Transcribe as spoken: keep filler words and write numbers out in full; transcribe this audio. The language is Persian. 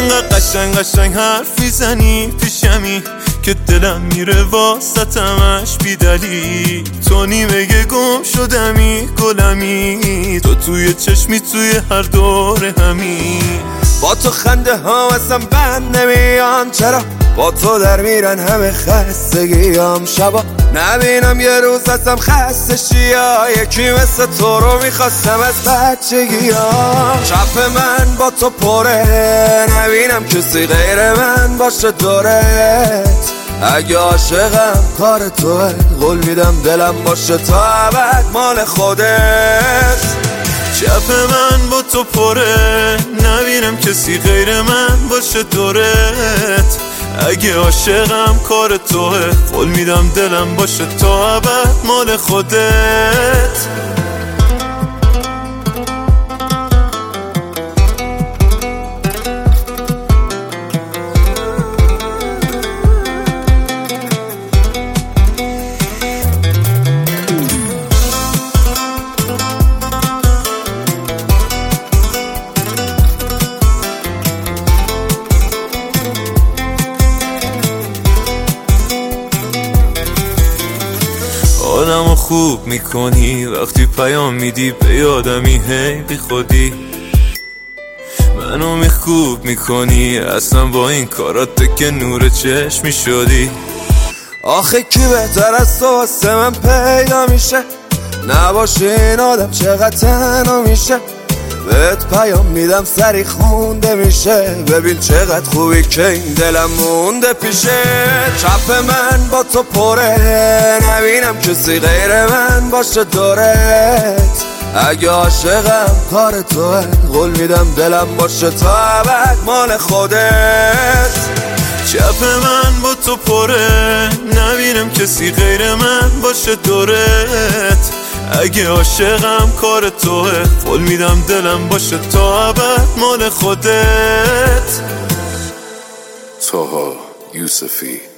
انقدر قشنگ قشنگ حرف میزنی پیشمی که دلم میره واسطمش بی دلیل. تو نیمه گم شدمی گلمی، تو توی چشمی توی هر دور همی. با تو خنده ها ازم بند نمیان، چرا با تو در میرن همه خستگیام. شبا نبینم یه روز ازم خسته شیا، یکی مثل تو رو میخواستم از بچگیام. چپ من با تو پره، نبینم کسی غیر من باشه دورت. اگه عاشقم کار توه، قول میدم دلم باشه تا ابد مال خودت. چپ من با تو پره، نبینم کسی غیر من باشه دورت. اگه عاشقم کار توه، قول میدم دلم باشه تا ابد مال خودت. آدمو خوب میکنی وقتی پیام میدی به یادمی، هی بی خودی منو میخوب میکنی. اصلا با این کارات که نور چشمی شدی. آخه کی بهتر از تو واسه من پیدا میشه؟ نباشه این آدم چقدر تنها میشه. بهت پیام میدم سری خونده میشه، ببین چقدر خوبی که این دلم مونده پیشه. چپ من با تو پره، نبینم کسی غیر من باشه دورت. اگه عاشقم کار توه، قول میدم دلم باشه تا ابد مال خودت. چپ من با تو پره، نبینم کسی غیر من باشه دورت. اگه عاشقم کار توه، قول میدم دلم باشه تا ابد مال خودت. طه یوسفی